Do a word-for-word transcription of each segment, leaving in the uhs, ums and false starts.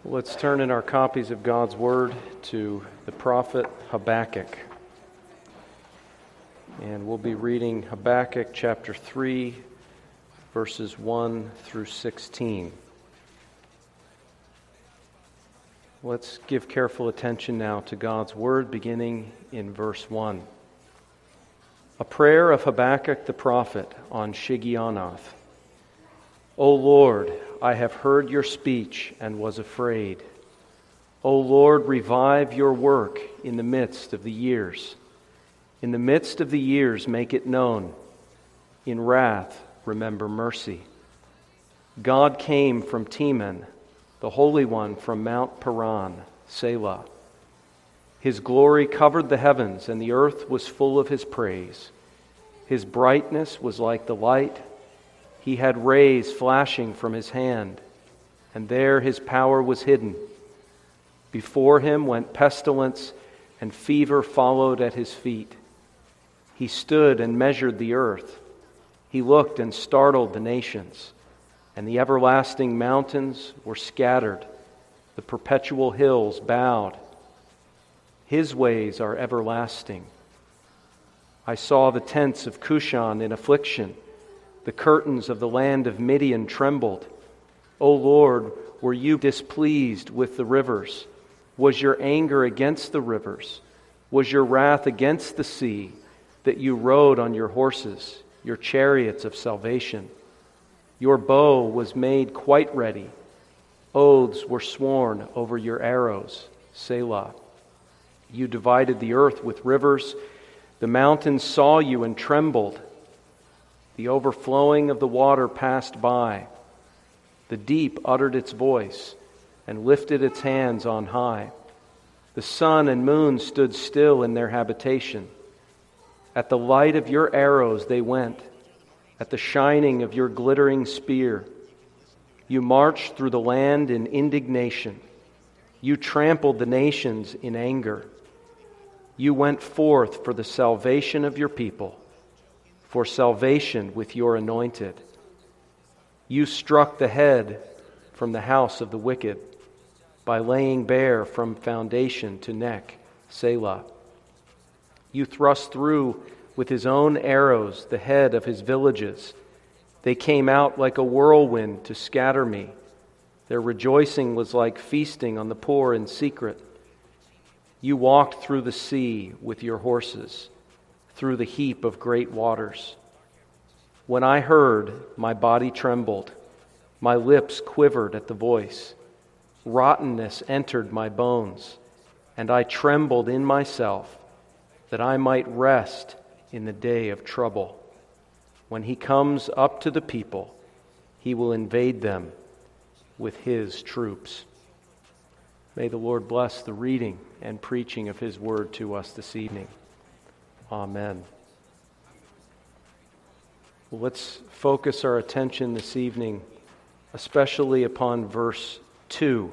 Let's turn in our copies of God's Word to the prophet Habakkuk. And we'll be reading Habakkuk chapter three, verses one through sixteen. Let's give careful attention now to God's Word, beginning in verse one. A prayer of Habakkuk the prophet on Shigionoth. O Lord, I have heard your speech and was afraid. O Lord, revive your work in the midst of the years. In the midst of the years, make it known. In wrath, remember mercy. God came from Teman, the Holy One from Mount Paran, Selah. His glory covered the heavens, and the earth was full of His praise. His brightness was like the light. He had rays flashing from His hand, and there His power was hidden. Before Him went pestilence, and fever followed at His feet. He stood and measured the earth. He looked and startled the nations, and the everlasting mountains were scattered. The perpetual hills bowed. His ways are everlasting. I saw the tents of Cushan in affliction. The curtains of the land of Midian trembled. O Lord, were you displeased with the rivers? Was your anger against the rivers? Was your wrath against the sea, that you rode on your horses, your chariots of salvation? Your bow was made quite ready. Oaths were sworn over your arrows, Selah. You divided the earth with rivers. The mountains saw you and trembled. The overflowing of the water passed by. The deep uttered its voice and lifted its hands on high. The sun and moon stood still in their habitation. At the light of your arrows they went, at the shining of your glittering spear. You marched through the land in indignation. You trampled the nations in anger. You went forth for the salvation of your people, for salvation with your anointed. You struck the head from the house of the wicked by laying bare from foundation to neck, Selah. You thrust through with His own arrows the head of His villages. They came out like a whirlwind to scatter me. Their rejoicing was like feasting on the poor in secret. You walked through the sea with your horses, through the heap of great waters. When I heard, my body trembled. My lips quivered at the voice. Rottenness entered my bones, and I trembled in myself, that I might rest in the day of trouble. When He comes up to the people, He will invade them with His troops. May the Lord bless the reading and preaching of His word to us this evening. Amen. Well, let's focus our attention this evening, especially upon verse two.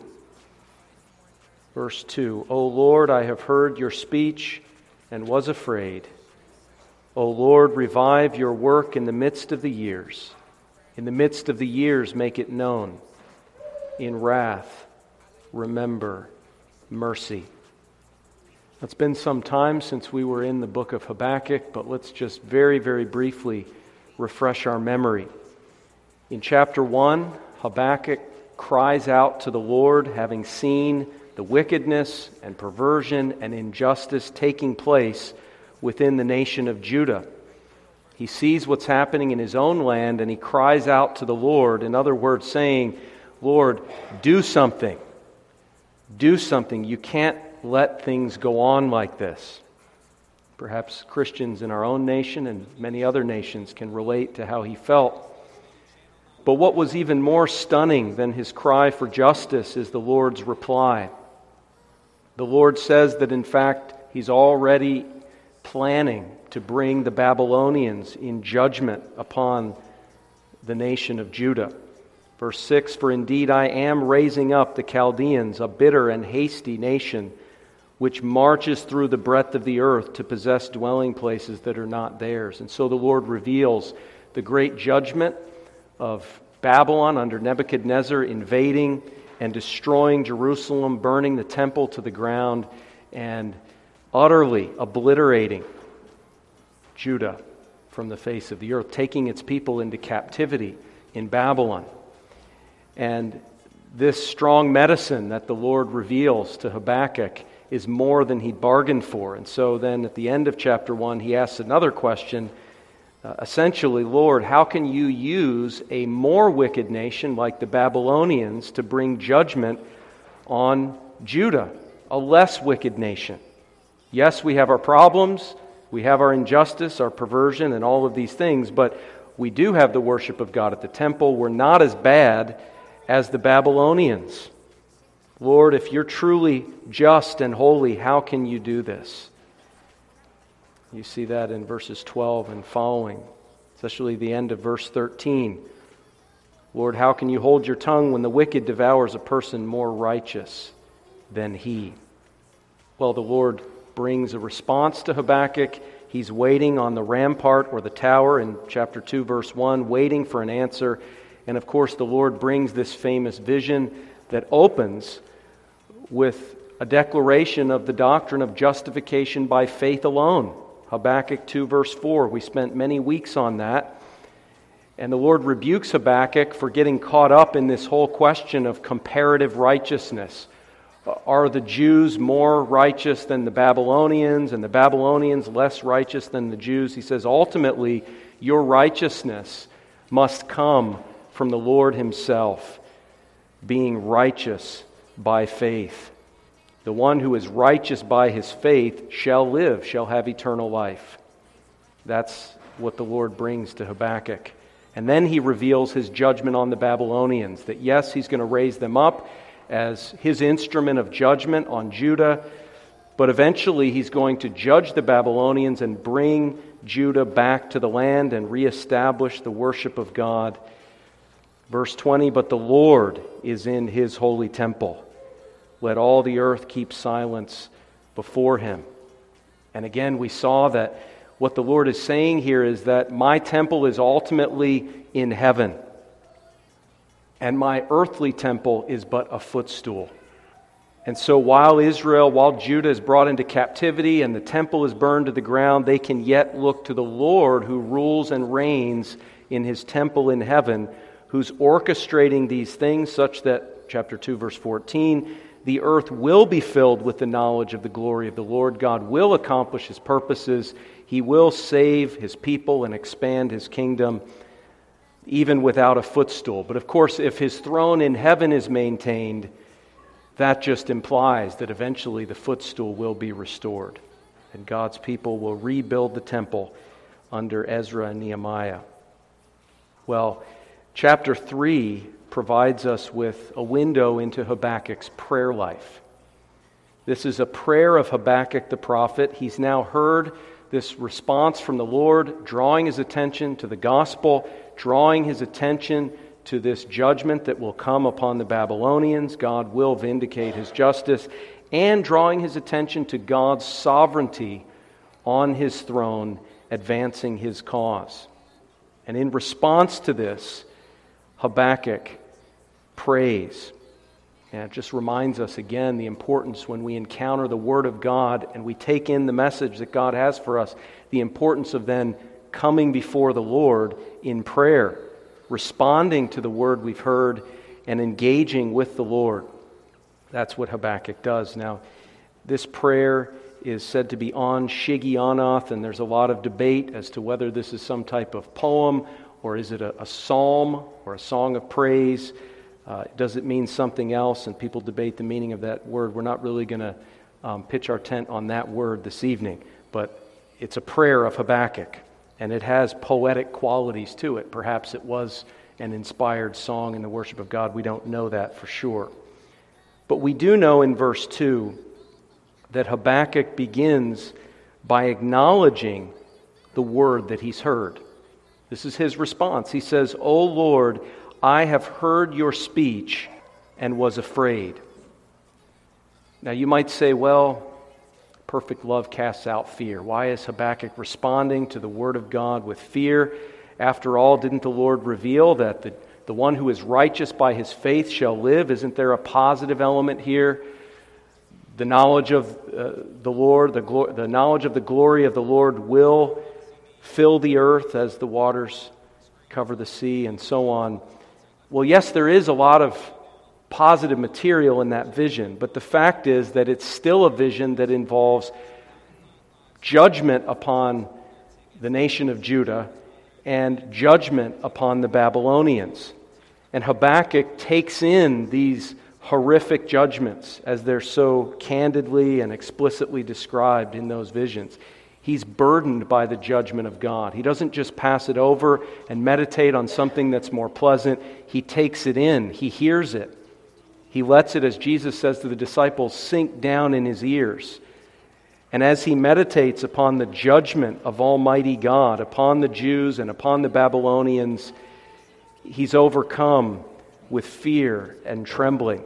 Verse two, O Lord, I have heard your speech and was afraid. O Lord, revive your work in the midst of the years. In the midst of the years, make it known. In wrath, remember mercy. It's been some time since we were in the book of Habakkuk, but let's just very, very briefly refresh our memory. In chapter one, Habakkuk cries out to the Lord, having seen the wickedness and perversion and injustice taking place within the nation of Judah. He sees what's happening in his own land, and he cries out to the Lord, in other words, saying, Lord, do something. Do something. You can't let things go on like this. Perhaps Christians in our own nation and many other nations can relate to how he felt. But what was even more stunning than his cry for justice is the Lord's reply. The Lord says that in fact He's already planning to bring the Babylonians in judgment upon the nation of Judah. Verse six, For indeed I am raising up the Chaldeans, a bitter and hasty nation, which marches through the breadth of the earth to possess dwelling places that are not theirs. And so the Lord reveals the great judgment of Babylon under Nebuchadnezzar invading and destroying Jerusalem, burning the temple to the ground, and utterly obliterating Judah from the face of the earth, taking its people into captivity in Babylon. And this strong medicine that the Lord reveals to Habakkuk is more than he bargained for. And so then at the end of chapter one, he asks another question. Uh, essentially, Lord, how can you use a more wicked nation like the Babylonians to bring judgment on Judah, a less wicked nation? Yes, we have our problems, we have our injustice, our perversion, and all of these things, but we do have the worship of God at the temple. We're not as bad as the Babylonians. Lord, if you're truly just and holy, how can you do this? You see that in verses twelve and following, especially the end of verse thirteen. Lord, how can you hold your tongue when the wicked devours a person more righteous than he? Well, the Lord brings a response to Habakkuk. He's waiting on the rampart or the tower in chapter two, verse one, waiting for an answer. And of course, the Lord brings this famous vision that opens with a declaration of the doctrine of justification by faith alone. Habakkuk two, verse four. We spent many weeks on that. And the Lord rebukes Habakkuk for getting caught up in this whole question of comparative righteousness. Are the Jews more righteous than the Babylonians, and the Babylonians less righteous than the Jews? He says, ultimately, your righteousness must come from the Lord Himself, being righteous by faith. The one who is righteous by his faith shall live, shall have eternal life. That's what the Lord brings to Habakkuk. And then he reveals his judgment on the Babylonians, that yes, he's going to raise them up as his instrument of judgment on Judah, but eventually he's going to judge the Babylonians and bring Judah back to the land and reestablish the worship of God. Verse twenty, but the Lord is in His holy temple. Let all the earth keep silence before Him. And again, we saw that what the Lord is saying here is that my temple is ultimately in heaven, and my earthly temple is but a footstool. And so while Israel, while Judah is brought into captivity and the temple is burned to the ground, they can yet look to the Lord who rules and reigns in His temple in heaven, who's orchestrating these things such that, chapter two, verse fourteen, the earth will be filled with the knowledge of the glory of the Lord. God will accomplish His purposes. He will save His people and expand His kingdom, even without a footstool. But of course, if His throne in heaven is maintained, that just implies that eventually the footstool will be restored, and God's people will rebuild the temple under Ezra and Nehemiah. Well, chapter three provides us with a window into Habakkuk's prayer life. This is a prayer of Habakkuk the prophet. He's now heard this response from the Lord, drawing his attention to the gospel, drawing his attention to this judgment that will come upon the Babylonians. God will vindicate His justice, and drawing his attention to God's sovereignty on His throne, advancing His cause. And in response to this, Habakkuk prays. And it just reminds us again the importance when we encounter the Word of God and we take in the message that God has for us, the importance of then coming before the Lord in prayer, responding to the Word we've heard and engaging with the Lord. That's what Habakkuk does. Now, this prayer is said to be on Shigionoth, and there's a lot of debate as to whether this is some type of poem or is it a, a psalm or a song of praise. Uh, does it mean something else? And people debate the meaning of that word. We're not really going to um, pitch our tent on that word this evening, but it's a prayer of Habakkuk, and it has poetic qualities to it. Perhaps it was an inspired song in the worship of God. We don't know that for sure. But we do know in verse two that Habakkuk begins by acknowledging the word that he's heard. This is his response. He says, "O Lord, I have heard your speech and was afraid." Now you might say, well, perfect love casts out fear. Why is Habakkuk responding to the word of God with fear? After all, didn't the Lord reveal that the the one who is righteous by his faith shall live. Isn't there a positive element here? The knowledge of uh, the Lord, the, glo- the knowledge of the glory of the Lord will fill the earth as the waters cover the sea, and so on. Well, yes, there is a lot of positive material in that vision, but the fact is that it's still a vision that involves judgment upon the nation of Judah and judgment upon the Babylonians. And Habakkuk takes in these horrific judgments as they're so candidly and explicitly described in those visions. He's burdened by the judgment of God. He doesn't just pass it over and meditate on something that's more pleasant. He takes it in. He hears it. He lets it, as Jesus says to the disciples, sink down in his ears. And as he meditates upon the judgment of Almighty God, upon the Jews and upon the Babylonians, he's overcome with fear and trembling.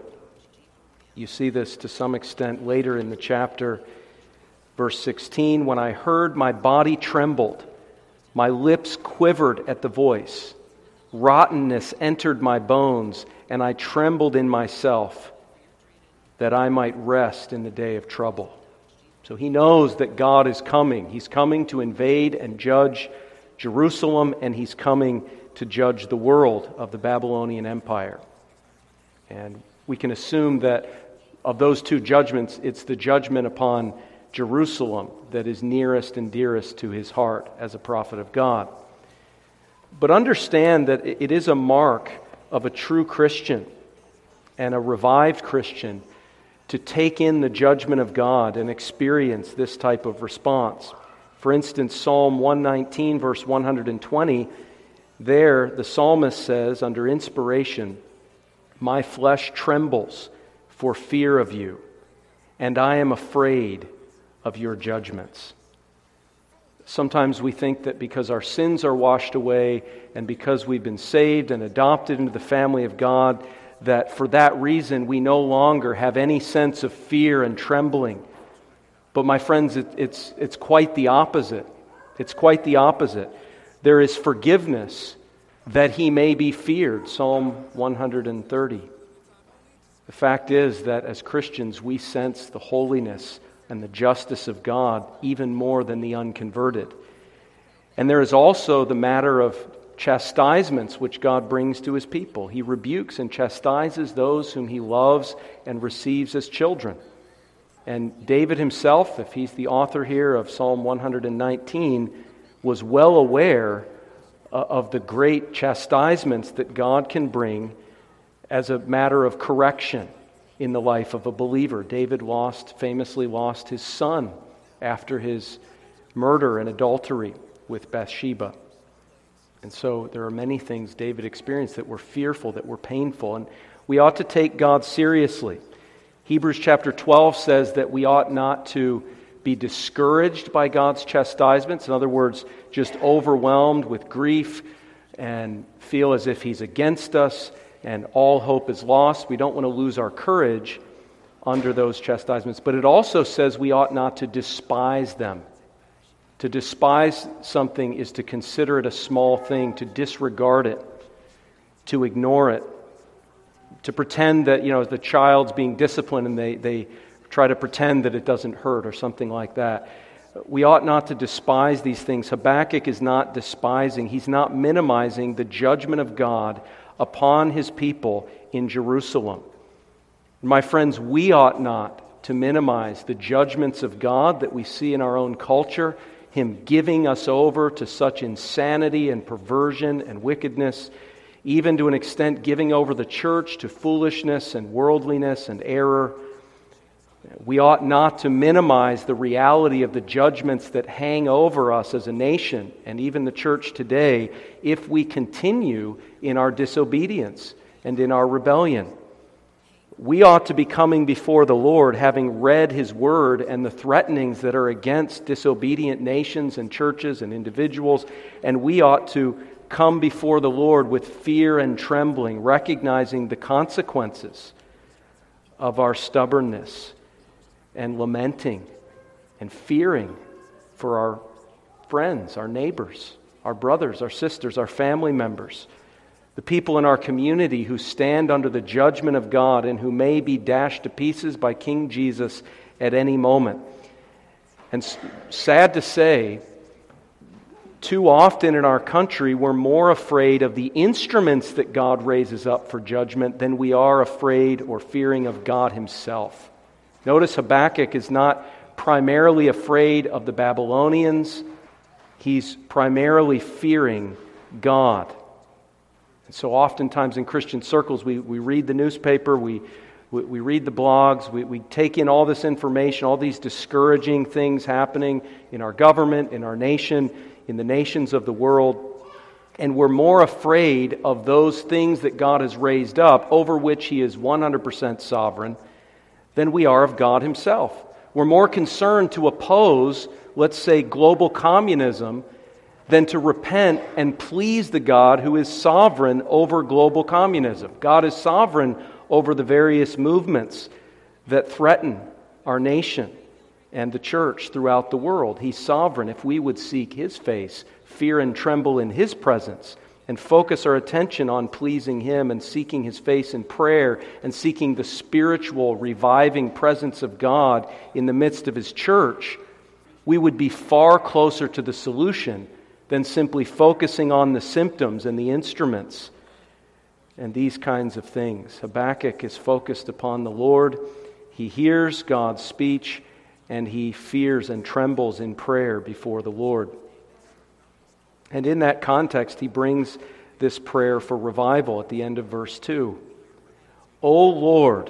You see this to some extent later in the chapter. Verse sixteen, when I heard, my body trembled, my lips quivered at the voice. Rottenness entered my bones, and I trembled in myself, that I might rest in the day of trouble. So he knows that God is coming. He's coming to invade and judge Jerusalem, and he's coming to judge the world of the Babylonian Empire. And we can assume that of those two judgments, it's the judgment upon Jerusalem that is nearest and dearest to his heart as a prophet of God. But understand that it is a mark of a true Christian and a revived Christian to take in the judgment of God and experience this type of response. For instance, Psalm one nineteen, verse one hundred twenty, there the psalmist says, under inspiration, my flesh trembles for fear of you, and I am afraid of your judgments. Sometimes we think that because our sins are washed away and because we've been saved and adopted into the family of God, that for that reason we no longer have any sense of fear and trembling. But my friends, it, it's, it's quite the opposite. It's quite the opposite. There is forgiveness that he may be feared, Psalm one hundred thirty. The fact is that as Christians we sense the holiness and the justice of God even more than the unconverted. And there is also the matter of chastisements which God brings to his people. He rebukes and chastises those whom he loves and receives as children. And David himself, if he's the author here of Psalm one hundred nineteen, was well aware of the great chastisements that God can bring as a matter of correction in the life of a believer. David lost, famously lost his son after his murder and adultery with Bathsheba. And so there are many things David experienced that were fearful, that were painful, and we ought to take God seriously. Hebrews chapter twelve says that we ought not to be discouraged by God's chastisements. In other words, just overwhelmed with grief and feel as if he's against us and all hope is lost. We don't want to lose our courage under those chastisements. But it also says we ought not to despise them. To despise something is to consider it a small thing, to disregard it, to ignore it, to pretend that, you know, the child's being disciplined and they, they try to pretend that it doesn't hurt or something like that. We ought not to despise these things. Habakkuk is not despising, he's not minimizing the judgment of God upon his people in Jerusalem. My friends, we ought not to minimize the judgments of God that we see in our own culture, him giving us over to such insanity and perversion and wickedness, even to an extent giving over the church to foolishness and worldliness and error. We ought not to minimize the reality of the judgments that hang over us as a nation and even the church today if we continue in our disobedience and in our rebellion. We ought to be coming before the Lord having read His Word and the threatenings that are against disobedient nations and churches and individuals, and we ought to come before the Lord with fear and trembling, recognizing the consequences of our stubbornness and lamenting and fearing for our friends, our neighbors, our brothers, our sisters, our family members, The people in our community who stand under the judgment of God and who may be dashed to pieces by King Jesus at any moment. And sad to say, too often in our country we're more afraid of the instruments that God raises up for judgment than we are afraid or fearing of God Himself. Notice Habakkuk is not primarily afraid of the Babylonians. He's primarily fearing God. And so oftentimes in Christian circles, we, we read the newspaper, we, we, we read the blogs, we, we take in all this information, all these discouraging things happening in our government, in our nation, in the nations of the world, and we're more afraid of those things that God has raised up, over which He is one hundred percent sovereign, than we are of God Himself. We're more concerned to oppose, let's say, global communism than to repent and please the God who is sovereign over global communism. God is sovereign over the various movements that threaten our nation and the church throughout the world. He's sovereign. If we would seek His face, fear and tremble in His presence, and focus our attention on pleasing Him and seeking His face in prayer and seeking the spiritual, reviving presence of God in the midst of His church, we would be far closer to the solution than simply focusing on the symptoms and the instruments and these kinds of things. Habakkuk is focused upon the Lord. He hears God's speech, and he fears and trembles in prayer before the Lord. And in that context, he brings this prayer for revival at the end of verse two. O Lord,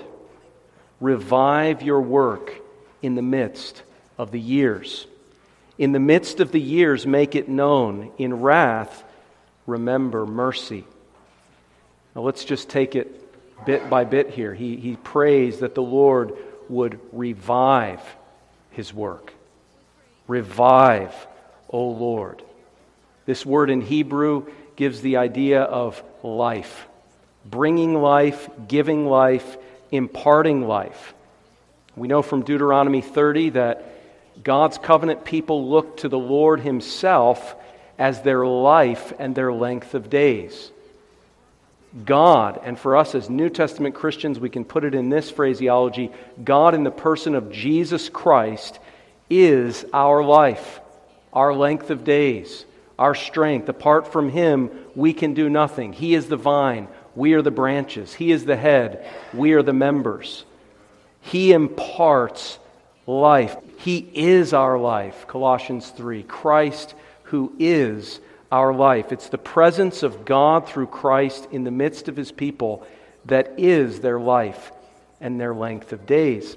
revive your work in the midst of the years. In the midst of the years, make it known. In wrath, remember mercy. Now let's just take it bit by bit here. He, he prays that the Lord would revive His work. Revive, O Lord. This word in Hebrew gives the idea of life. Bringing life, giving life, imparting life. We know from Deuteronomy thirty that God's covenant people look to the Lord Himself as their life and their length of days. God, and for us as New Testament Christians, we can put it in this phraseology, God in the person of Jesus Christ is our life, our length of days, our strength. Apart from Him, we can do nothing. He is the vine, we are the branches. He is the head, we are the members. He imparts life. He is our life, Colossians three. Christ who is our life. It's the presence of God through Christ in the midst of His people that is their life and their length of days.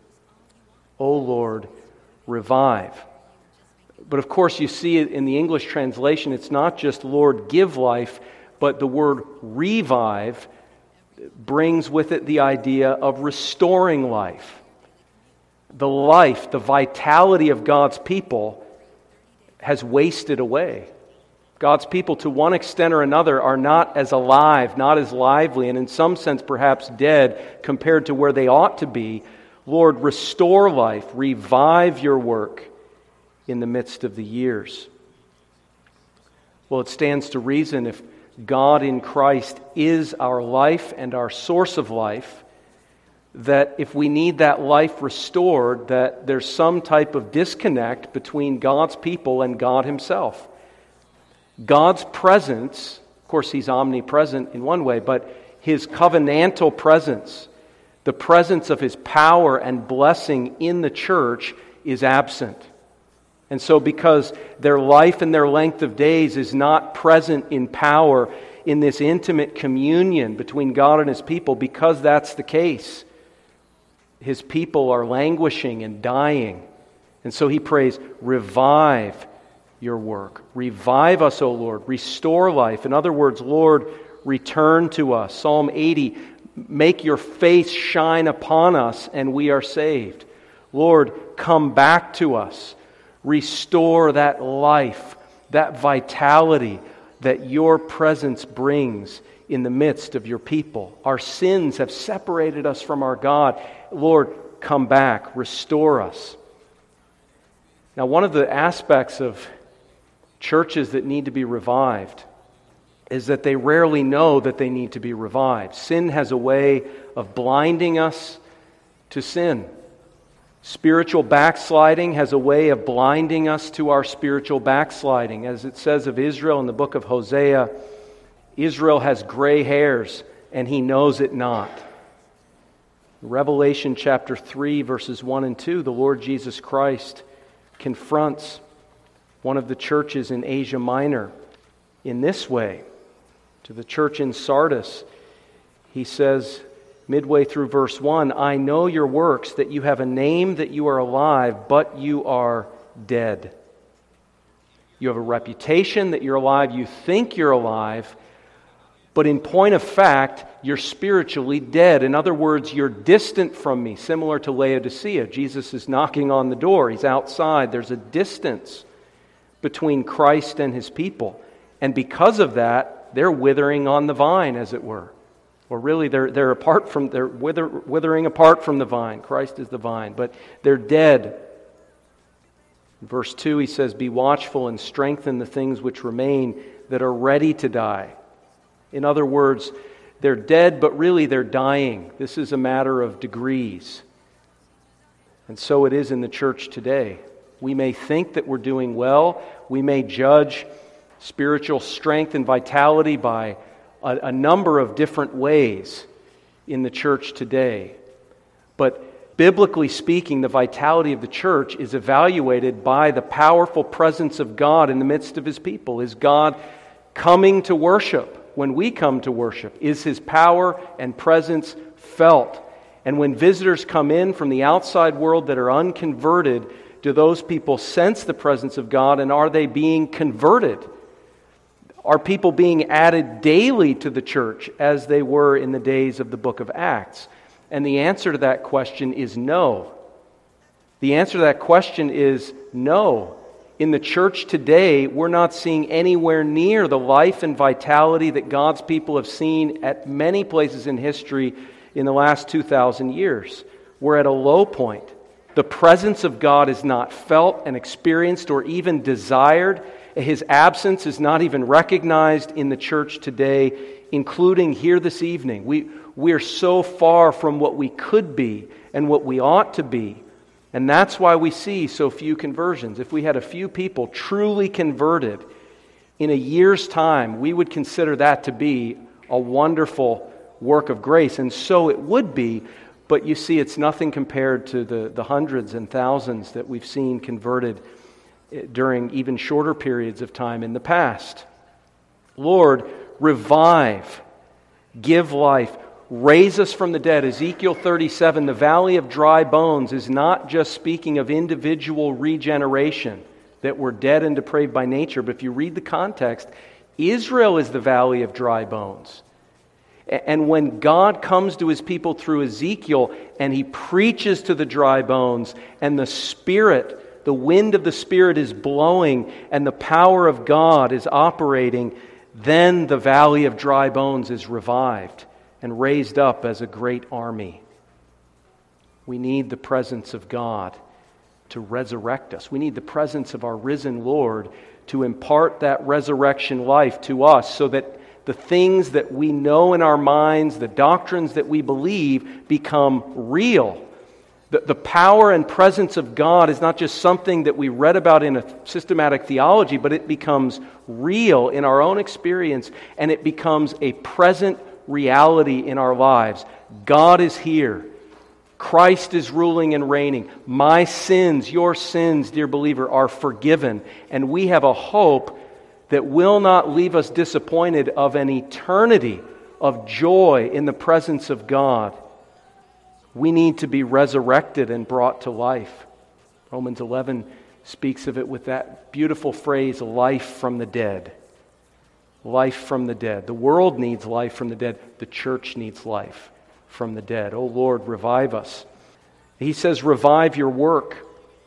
O Lord, revive. But of course, you see it in the English translation, it's not just Lord, give life, but the word revive brings with it the idea of restoring life. The life, the vitality of God's people has wasted away. God's people, to one extent or another, are not as alive, not as lively, and in some sense perhaps dead compared to where they ought to be. Lord, restore life, revive your work in the midst of the years. Well, it stands to reason if God in Christ is our life and our source of life, that if we need that life restored, that there's some type of disconnect between God's people and God Himself. God's presence, of course He's omnipresent in one way, but His covenantal presence, the presence of His power and blessing in the church is absent. And so because their life and their length of days is not present in power in this intimate communion between God and His people, because that's the case, His people are languishing and dying. And so he prays, revive your work. Revive us, O Lord. Restore life. In other words, Lord, return to us. Psalm eighty, make your face shine upon us and we are saved. Lord, come back to us. Restore that life, that vitality that your presence brings in the midst of your people. Our sins have separated us from our God. Lord, come back, restore us. Now, one of the aspects of churches that need to be revived is that they rarely know that they need to be revived. Sin has a way of blinding us to sin. Spiritual backsliding has a way of blinding us to our spiritual backsliding. As it says of Israel in the book of Hosea, Israel has gray hairs and he knows it not. Revelation chapter three, verses one and two, the Lord Jesus Christ confronts one of the churches in Asia Minor in this way. To the church in Sardis, he says, midway through verse one, I know your works, that you have a name, that you are alive, but you are dead. You have a reputation that you're alive, you think you're alive, but in point of fact, you're spiritually dead. In other words, you're distant from me, similar to Laodicea. Jesus is knocking on the door. He's outside. There's a distance between Christ and his people. And because of that, they're withering on the vine, as it were. Or really, they're they're apart from they're wither, withering apart from the vine. Christ is the vine, but they're dead. In verse two, he says, "Be watchful and strengthen the things which remain that are ready to die." In other words, they're dead, but really they're dying. This is a matter of degrees. And so it is in the church today. We may think that we're doing well. We may judge spiritual strength and vitality by a, a number of different ways in the church today. But biblically speaking, the vitality of the church is evaluated by the powerful presence of God in the midst of his people. Is God coming to worship? When we come to worship, is his power and presence felt? And when visitors come in from the outside world that are unconverted, do those people sense the presence of God, and are they being converted? Are people being added daily to the church as they were in the days of the book of Acts? And the answer to that question is no. The answer to that question is no. In the church today, we're not seeing anywhere near the life and vitality that God's people have seen at many places in history in the last two thousand years. We're at a low point. The presence of God is not felt and experienced or even desired. His absence is not even recognized in the church today, including here this evening. We, we're so far from what we could be and what we ought to be. And that's why we see so few conversions. If we had a few people truly converted in a year's time, we would consider that to be a wonderful work of grace. And so it would be, but you see, it's nothing compared to the, the hundreds and thousands that we've seen converted during even shorter periods of time in the past. Lord, revive, give life, raise us from the dead. Ezekiel thirty-seven, the valley of dry bones, is not just speaking of individual regeneration, that we're dead and depraved by nature, but if you read the context, Israel is the valley of dry bones. And when God comes to his people through Ezekiel and he preaches to the dry bones, and the Spirit, the wind of the Spirit is blowing and the power of God is operating, then the valley of dry bones is revived and raised up as a great army. We need the presence of God to resurrect us. We need the presence of our risen Lord to impart that resurrection life to us, so that the things that we know in our minds, the doctrines that we believe, become real. The, the power and presence of God is not just something that we read about in a systematic theology, but it becomes real in our own experience, and it becomes a present reality in our lives. God is here. Christ is ruling and reigning. My sins, your sins, dear believer, are forgiven. And we have a hope that will not leave us disappointed of an eternity of joy in the presence of God. We need to be resurrected and brought to life. Romans eleven speaks of it with that beautiful phrase, life from the dead. Life from the dead. The world needs life from the dead. The church needs life from the dead. Oh Lord, revive us. He says, revive your work.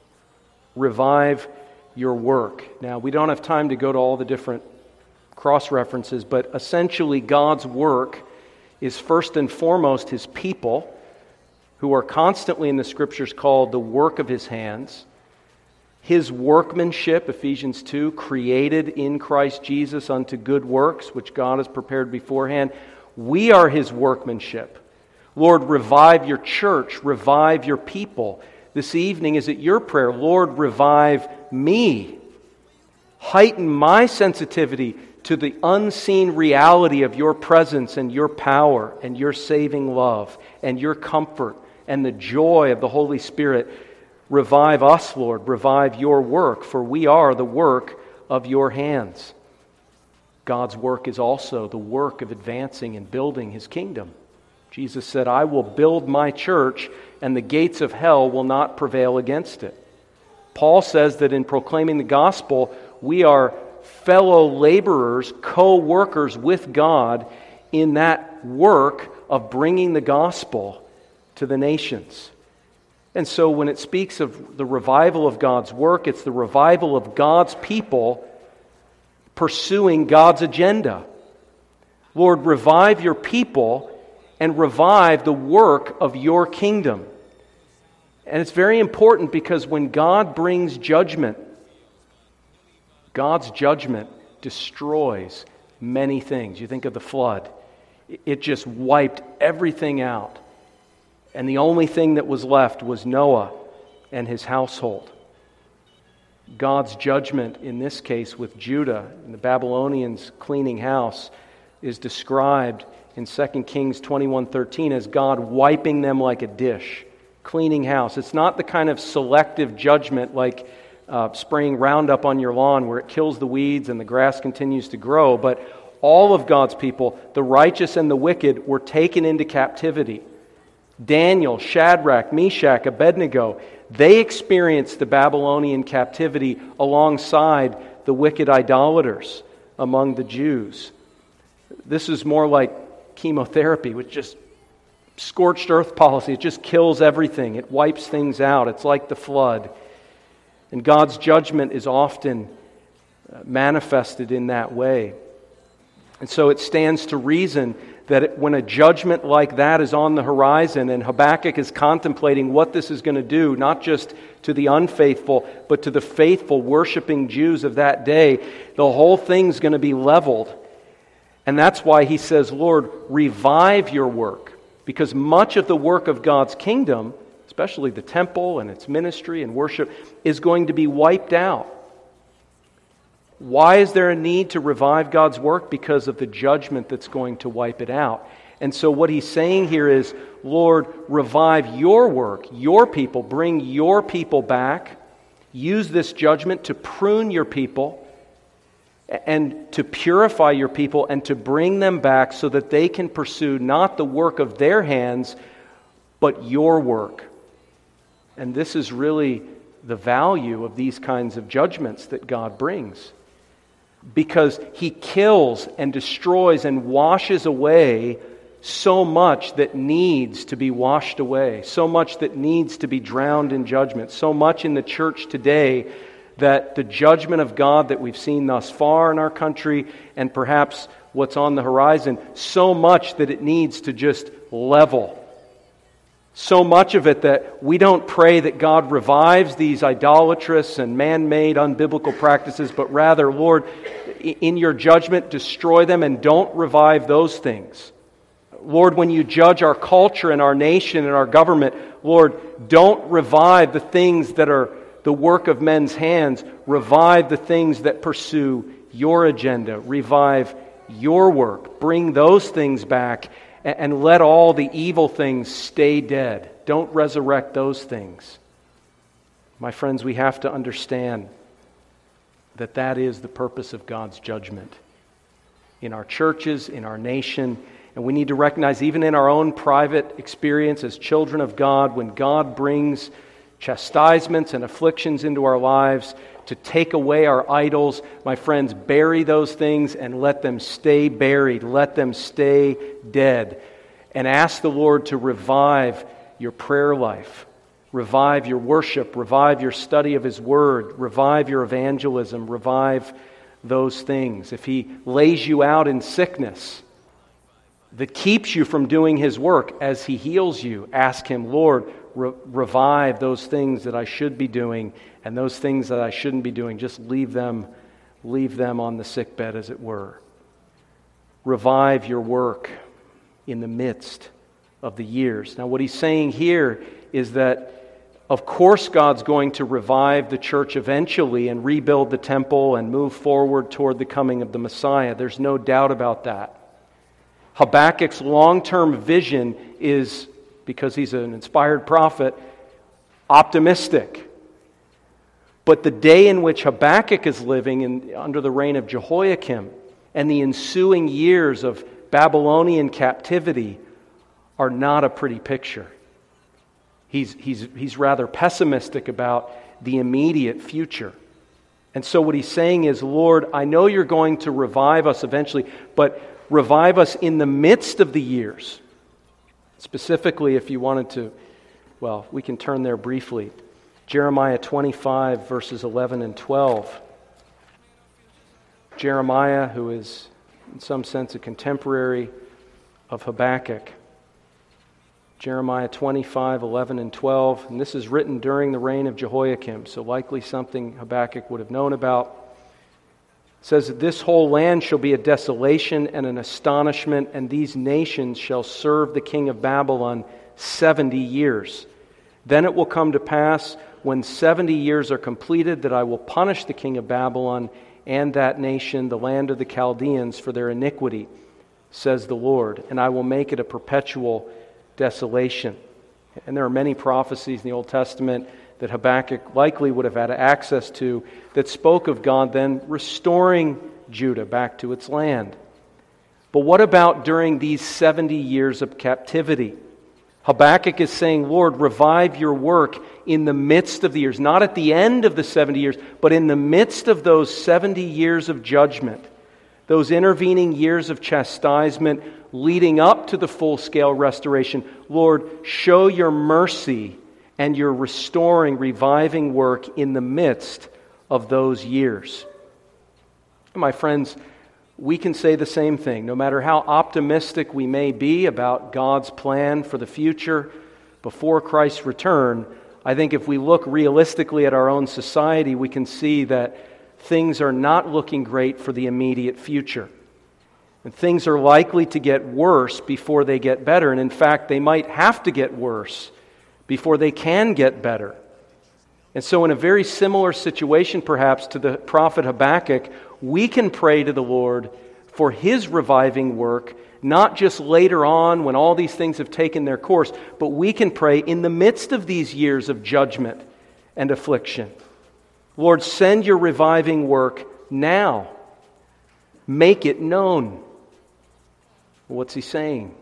Revive your work. Now, we don't have time to go to all the different cross-references, but essentially God's work is first and foremost his people, who are constantly in the Scriptures called the work of his hands. His workmanship, Ephesians two, created in Christ Jesus unto good works, which God has prepared beforehand. We are His workmanship. Lord, revive your church, revive your people. This evening, is it your prayer? Lord, revive me. Heighten my sensitivity to the unseen reality of your presence and your power and your saving love and your comfort and the joy of the Holy Spirit. Revive us, Lord. Revive your work, for we are the work of your hands. God's work is also the work of advancing and building His kingdom. Jesus said, I will build my church, and the gates of hell will not prevail against it. Paul says that in proclaiming the gospel, we are fellow laborers, co-workers with God in that work of bringing the gospel to the nations. And so when it speaks of the revival of God's work, it's the revival of God's people pursuing God's agenda. Lord, revive your people and revive the work of your kingdom. And it's very important because when God brings judgment, God's judgment destroys many things. You think of the flood. It just wiped everything out. And the only thing that was left was Noah and his household. God's judgment in this case with Judah and the Babylonians cleaning house is described in Second Kings twenty-one thirteen as God wiping them like a dish, cleaning house. It's not the kind of selective judgment like uh, spraying Roundup on your lawn where it kills the weeds and the grass continues to grow, but all of God's people, the righteous and the wicked, were taken into captivity. Daniel, Shadrach, Meshach, Abednego, they experienced the Babylonian captivity alongside the wicked idolaters among the Jews. This is more like chemotherapy, which just scorched earth policy. It just kills everything. It wipes things out. It's like the flood. And God's judgment is often manifested in that way. And so it stands to reason that it, when a judgment like that is on the horizon and Habakkuk is contemplating what this is going to do, not just to the unfaithful, but to the faithful worshiping Jews of that day, the whole thing's going to be leveled. And that's why he says, Lord, revive your work. Because much of the work of God's kingdom, especially the temple and its ministry and worship, is going to be wiped out. Why is there a need to revive God's work? Because of the judgment that's going to wipe it out. And so what he's saying here is, Lord, revive your work, your people, bring your people back. Use this judgment to prune your people and to purify your people and to bring them back so that they can pursue not the work of their hands, but your work. And this is really the value of these kinds of judgments that God brings. Because He kills and destroys and washes away so much that needs to be washed away, so much that needs to be drowned in judgment, so much in the church today that the judgment of God that we've seen thus far in our country and perhaps what's on the horizon, so much that it needs to just level. So much of it that we don't pray that God revives these idolatrous and man-made unbiblical practices, but rather, Lord, in your judgment, destroy them and don't revive those things. Lord, when you judge our culture and our nation and our government, Lord, don't revive the things that are the work of men's hands. Revive the things that pursue your agenda. Revive your work. Bring those things back and let all the evil things stay dead. Don't resurrect those things. My friends, we have to understand that that is the purpose of God's judgment in our churches, in our nation. And we need to recognize, even in our own private experience as children of God, when God brings chastisements and afflictions into our lives to take away our idols, my friends, bury those things and let them stay buried. Let them stay dead. And ask the Lord to revive your prayer life. Revive your worship. Revive your study of His Word. Revive your evangelism. Revive those things. If He lays you out in sickness that keeps you from doing His work, as He heals you, ask Him, Lord, re- revive those things that I should be doing, and those things that I shouldn't be doing, just leave them, leave them on the sickbed, as it were. Revive your work in the midst of the years. Now, what he's saying here is that, of course, God's going to revive the church eventually and rebuild the temple and move forward toward the coming of the Messiah. There's no doubt about that. Habakkuk's long-term vision is, because he's an inspired prophet, optimistic. But the day in which Habakkuk is living in, under the reign of Jehoiakim and the ensuing years of Babylonian captivity are not a pretty picture. He's, he's, he's rather pessimistic about the immediate future. And so what he's saying is, Lord, I know you're going to revive us eventually, but revive us in the midst of the years. Specifically, if you wanted to, well, we can turn there briefly. Jeremiah twenty-five, verses eleven and twelve. Jeremiah, who is in some sense a contemporary of Habakkuk. Jeremiah twenty-five, eleven and twelve. And this is written during the reign of Jehoiakim, so likely something Habakkuk would have known about. It says that this whole land shall be a desolation and an astonishment, and these nations shall serve the king of Babylon seventy years. Then it will come to pass, when seventy years are completed, that I will punish the king of Babylon and that nation, the land of the Chaldeans, for their iniquity, says the Lord, and I will make it a perpetual desolation. And there are many prophecies in the Old Testament that Habakkuk likely would have had access to that spoke of God then restoring Judah back to its land. But what about during these seventy years of captivity? Habakkuk is saying, Lord, revive your work in the midst of the years, not at the end of the seventy years, but in the midst of those seventy years of judgment, those intervening years of chastisement leading up to the full-scale restoration. Lord, show your mercy and your restoring, reviving work in the midst of those years. My friends, we can say the same thing. No matter how optimistic we may be about God's plan for the future before Christ's return, I think if we look realistically at our own society, we can see that things are not looking great for the immediate future. And things are likely to get worse before they get better. And in fact, they might have to get worse before they can get better. And so in a very similar situation perhaps to the prophet Habakkuk, we can pray to the Lord for His reviving work, not just later on when all these things have taken their course, but we can pray in the midst of these years of judgment and affliction. Lord, send your reviving work now. Make it known. What's he saying?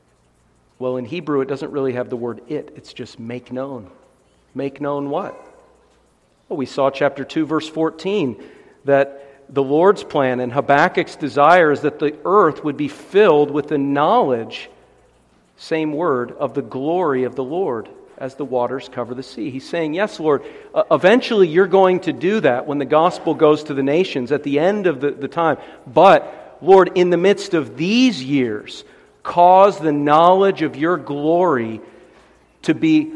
Well, in Hebrew, it doesn't really have the word it. It's just make known. Make known what? Well, we saw chapter two, verse fourteen, that the Lord's plan and Habakkuk's desire is that the earth would be filled with the knowledge, same word, of the glory of the Lord as the waters cover the sea. He's saying, yes, Lord, uh, eventually you're going to do that when the gospel goes to the nations at the end of the, the time. But, Lord, in the midst of these years, cause the knowledge of your glory to be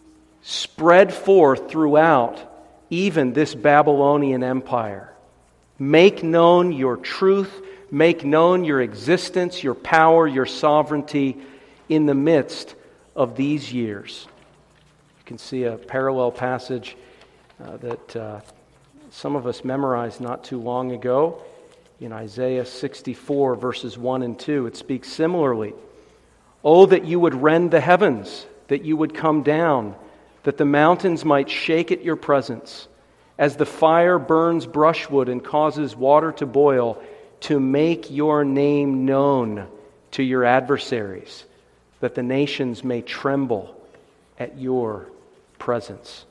spread forth throughout even this Babylonian empire. Make known your truth, make known your existence, your power, your sovereignty in the midst of these years. You can see a parallel passage uh, that uh, some of us memorized not too long ago in Isaiah sixty-four, verses one and two. It speaks similarly. Oh, that you would rend the heavens, that you would come down, that the mountains might shake at your presence, as the fire burns brushwood and causes water to boil, to make your name known to your adversaries, that the nations may tremble at your presence.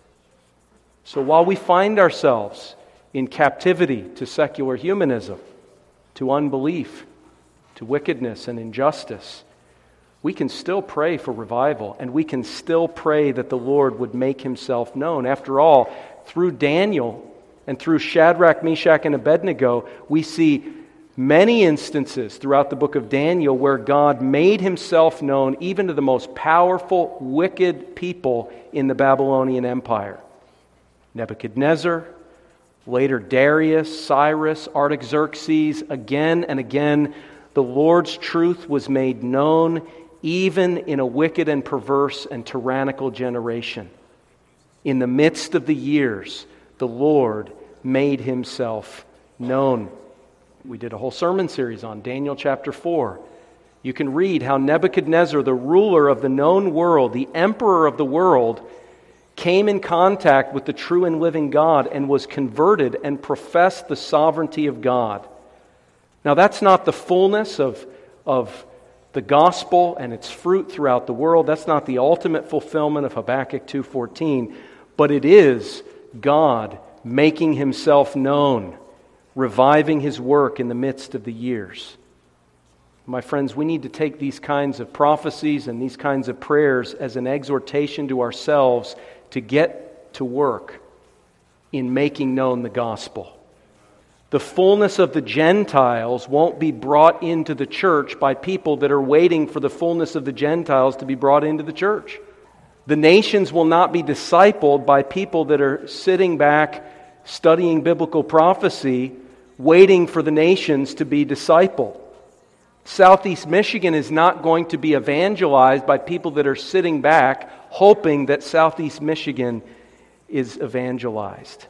So while we find ourselves in captivity to secular humanism, to unbelief, to wickedness and injustice, we can still pray for revival, and we can still pray that the Lord would make Himself known. After all, through Daniel and through Shadrach, Meshach, and Abednego, we see Many instances throughout the book of Daniel where God made himself known even to the most powerful, wicked people in the Babylonian Empire. Nebuchadnezzar, later Darius, Cyrus, Artaxerxes, again and again, the Lord's truth was made known even in a wicked and perverse and tyrannical generation. In the midst of the years, the Lord made himself known. We did a whole sermon series on Daniel chapter four. You can read how Nebuchadnezzar, the ruler of the known world, the emperor of the world, came in contact with the true and living God and was converted and professed the sovereignty of God. Now that's not the fullness of, of the gospel and its fruit throughout the world. That's not the ultimate fulfillment of Habakkuk two fourteen, but it is God making himself known, reviving his work in the midst of the years. My friends, we need to take these kinds of prophecies and these kinds of prayers as an exhortation to ourselves to get to work in making known the gospel. The fullness of the Gentiles won't be brought into the church by people that are waiting for the fullness of the Gentiles to be brought into the church. The nations will not be discipled by people that are sitting back studying biblical prophecy, waiting for the nations to be discipled. Southeast Michigan is not going to be evangelized by people that are sitting back hoping that Southeast Michigan is evangelized.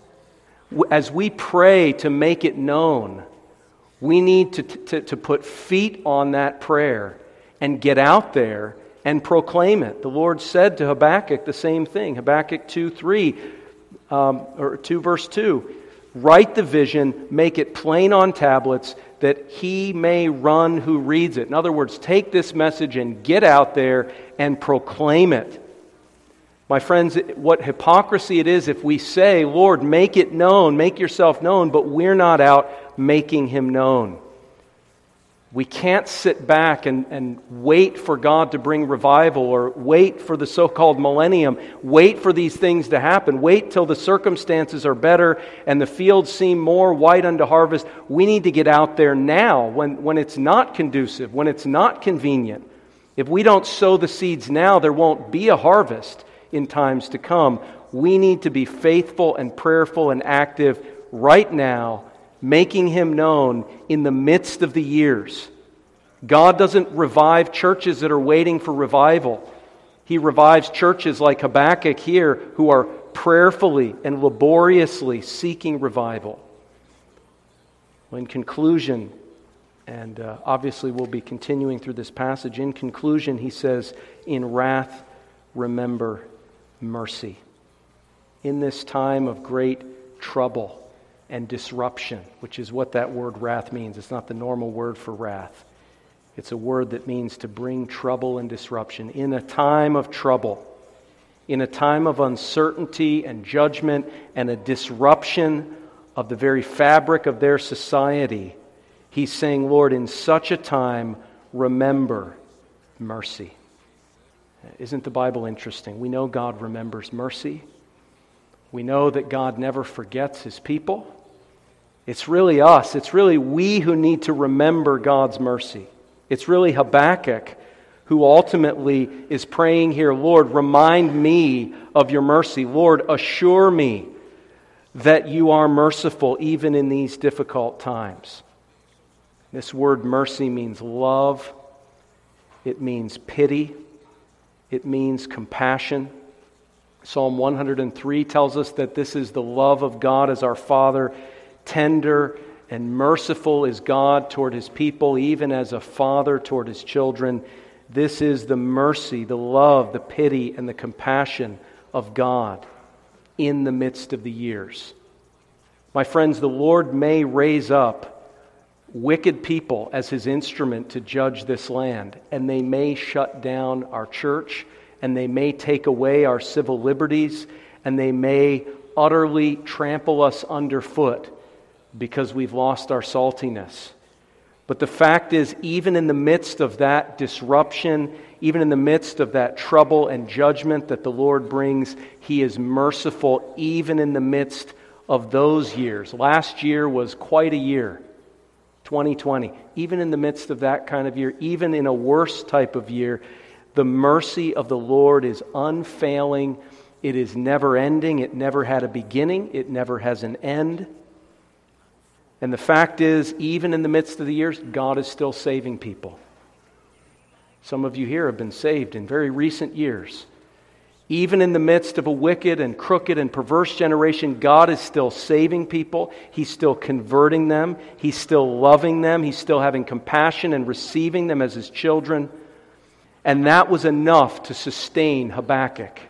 As we pray to make it known, we need to, to, to put feet on that prayer and get out there and proclaim it. The Lord said to Habakkuk the same thing. Habakkuk two three, um, or two verse two, write the vision, make it plain on tablets, that he may run who reads it. In other words, take this message and get out there and proclaim it. My friends, what hypocrisy it is if we say, Lord, make it known, make yourself known, but we're not out making him known. We can't sit back and, and wait for God to bring revival or wait for the so-called millennium, wait for these things to happen, wait till the circumstances are better and the fields seem more white unto harvest. We need to get out there now when, when it's not conducive, when it's not convenient. If we don't sow the seeds now, there won't be a harvest in times to come. We need to be faithful and prayerful and active right now, making him known in the midst of the years. God doesn't revive churches that are waiting for revival. He revives churches like Habakkuk here who are prayerfully and laboriously seeking revival. Well, in conclusion, and uh, obviously we'll be continuing through this passage, in conclusion he says, in wrath remember mercy. In this time of great trouble and disruption, which is what that word wrath means. It's not the normal word for wrath. It's a word that means to bring trouble and disruption. In a time of trouble, in a time of uncertainty and judgment and a disruption of the very fabric of their society, he's saying, Lord, in such a time, remember mercy. Isn't the Bible interesting? We know God remembers mercy. We know that God never forgets his people. It's really us. It's really we who need to remember God's mercy. It's really Habakkuk who ultimately is praying here, Lord, remind me of your mercy. Lord, assure me that you are merciful even in these difficult times. This word mercy means love. It means pity. It means compassion. Psalm one hundred three tells us that this is the love of God as our Father. Tender and merciful is God toward his people, even as a father toward his children. This is the mercy, the love, the pity, and the compassion of God in the midst of the years. My friends, the Lord may raise up wicked people as his instrument to judge this land, and they may shut down our church, and they may take away our civil liberties, and they may utterly trample us underfoot because we've lost our saltiness. But the fact is, even in the midst of that disruption, even in the midst of that trouble and judgment that the Lord brings, he is merciful even in the midst of those years. Last year was quite a year. twenty twenty, even in the midst of that kind of year, even in a worse type of year, the mercy of the Lord is unfailing. It is never ending. It never had a beginning. It never has an end. And the fact is, even in the midst of the years, God is still saving people. Some of you here have been saved in very recent years. Even in the midst of a wicked and crooked and perverse generation, God is still saving people. He's still converting them. He's still loving them. He's still having compassion and receiving them as His children. And that was enough to sustain Habakkuk.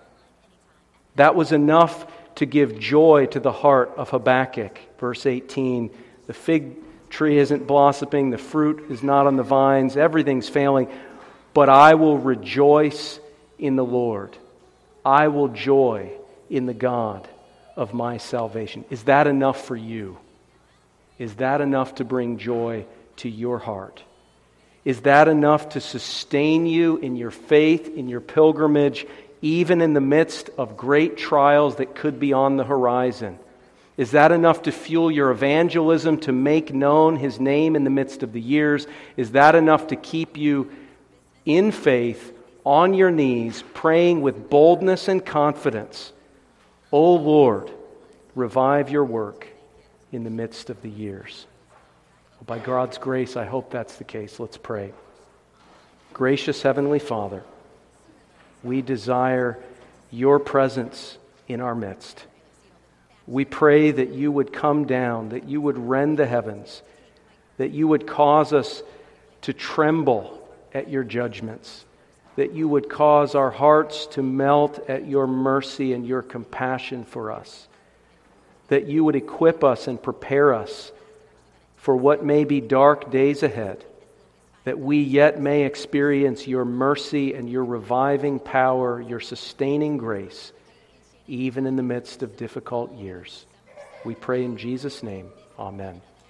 That was enough to give joy to the heart of Habakkuk. Verse eighteen, the fig tree isn't blossoming, the fruit is not on the vines, everything's failing, but I will rejoice in the Lord. I will joy in the God of my salvation. Is that enough for you? Is that enough to bring joy to your heart? Is that enough to sustain you in your faith, in your pilgrimage, even in the midst of great trials that could be on the horizon? Is that enough to fuel your evangelism, to make known His name in the midst of the years? Is that enough to keep you in faith, on your knees, praying with boldness and confidence, O Lord, revive your work in the midst of the years? By God's grace, I hope that's the case. Let's pray. Gracious Heavenly Father, we desire your presence in our midst. We pray that you would come down, that you would rend the heavens, that you would cause us to tremble at your judgments, that you would cause our hearts to melt at your mercy and your compassion for us, that you would equip us and prepare us for what may be dark days ahead, that we yet may experience your mercy and your reviving power, your sustaining grace, even in the midst of difficult years. We pray in Jesus' name. Amen.